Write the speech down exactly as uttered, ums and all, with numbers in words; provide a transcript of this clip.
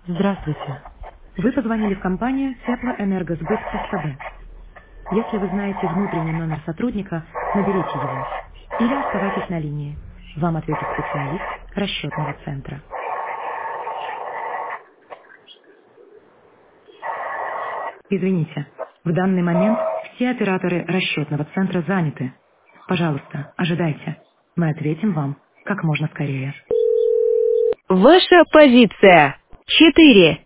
Здравствуйте. Вы позвонили в компанию «Теплоэнергосбыт СКБ». Если вы знаете внутренний номер сотрудника, наберите его. Или оставайтесь на линии. Вам ответит специалист расчетного центра. Извините, в данный момент все операторы расчетного центра заняты. Пожалуйста, ожидайте. Мы ответим вам как можно скорее. Ваша позиция. Четыре.